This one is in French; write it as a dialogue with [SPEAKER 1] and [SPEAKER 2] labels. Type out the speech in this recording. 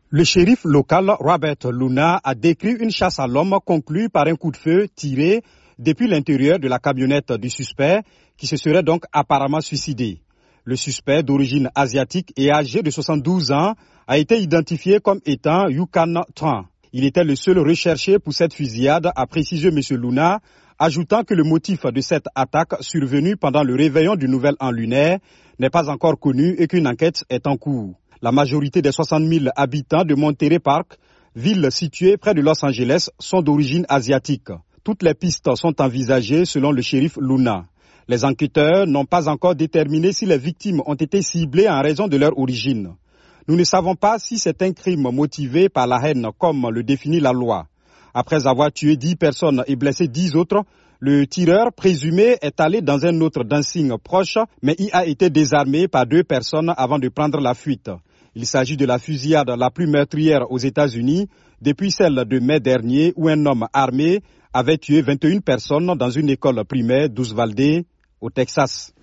[SPEAKER 1] Le shérif local Robert Luna a décrit une chasse à l'homme conclue par un coup de feu tiré depuis l'intérieur de la camionnette du suspect qui se serait donc apparemment suicidé. Le suspect d'origine asiatique et âgé de 72 ans a été identifié comme étant Yukan Tran. Il était le seul recherché pour cette fusillade, a précisé M. Luna, ajoutant que le motif de cette attaque survenue pendant le réveillon du Nouvel An lunaire n'est pas encore connu et qu'une enquête est en cours. La majorité des 60 000 habitants de Monterey Park, ville située près de Los Angeles, sont d'origine asiatique. Toutes les pistes sont envisagées selon le shérif Luna. Les enquêteurs n'ont pas encore déterminé si les victimes ont été ciblées en raison de leur origine. Nous ne savons pas si c'est un crime motivé par la haine comme le définit la loi. Après avoir tué 10 personnes et blessé 10 autres, le tireur présumé est allé dans un autre dancing proche, mais y a été désarmé par 2 personnes avant de prendre la fuite. Il s'agit de la fusillade la plus meurtrière aux États-Unis depuis celle de mai dernier où un homme armé avait tué 21 personnes dans une école primaire d'Uvalde, au Texas.